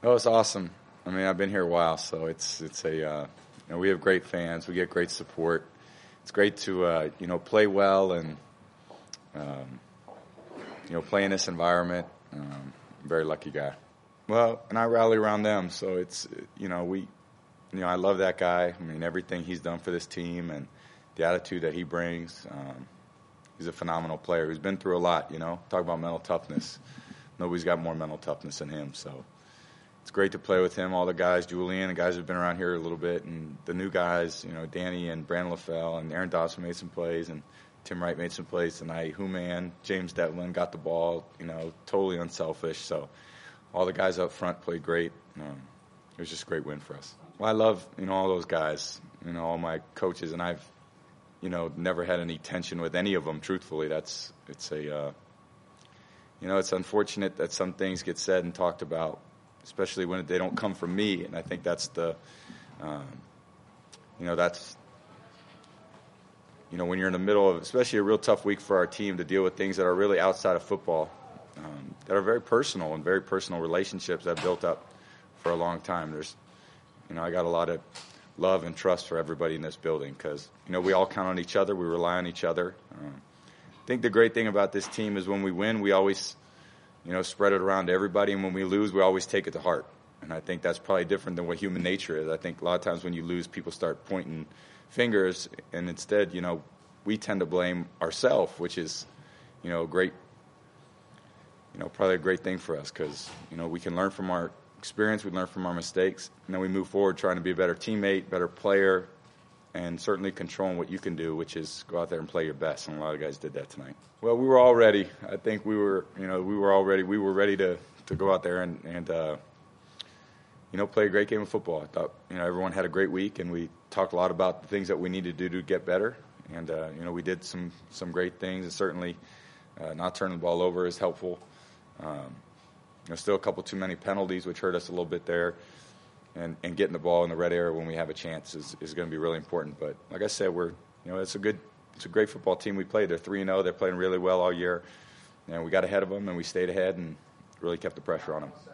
Oh, it's awesome. I mean, I've been here a while, so it's a we have great fans. We get great support. It's great to play well and um, play in this environment. I'm a very lucky guy. Well, and I rally around them, so it's I love that guy. I mean, everything he's done for this team and the attitude that he brings. He's a phenomenal player. He's been through a lot. Talk about mental toughness. Nobody's got more mental toughness than him. So it's great to play with him. All the guys, Julian, the guys who've been around here a little bit, and the new guys, Danny and Brandon LaFell and Aaron Dawson made some plays, and Tim Wright made some plays tonight. Human, James Devlin got the ball, totally unselfish. So all the guys up front played great. It was just a great win for us. Well, I love, all those guys, all my coaches, and I've, never had any tension with any of them, truthfully. It's unfortunate that some things get said and talked about, especially when they don't come from me. And I think that's when you're in the middle of, especially a real tough week for our team to deal with things that are really outside of football, that are very personal and very personal relationships that I've built up for a long time. I got a lot of love and trust for everybody in this building because, we all count on each other. We rely on each other. I think the great thing about this team is when we win, we always, spread it around to everybody. And when we lose, we always take it to heart. And I think that's probably different than what human nature is. I think a lot of times when you lose, people start pointing fingers. And instead, we tend to blame ourselves, which is, great, probably a great thing for us because, we can learn from our experience, we learn from our mistakes, and then we move forward trying to be a better teammate, better player, and certainly controlling what you can do, which is go out there and play your best. And a lot of guys did that tonight. Well, we were all ready. I think we were ready to go out there and play a great game of football. I thought, everyone had a great week, and we talked a lot about the things that we needed to do to get better. And, we did some great things, and certainly not turning the ball over is helpful. Still a couple too many penalties, which hurt us a little bit there. And getting the ball in the red area when we have a chance is going to be really important. But like I said, it's a great football team we played. They're 3-0. They're playing really well all year. And we got ahead of them, and we stayed ahead and really kept the pressure on them.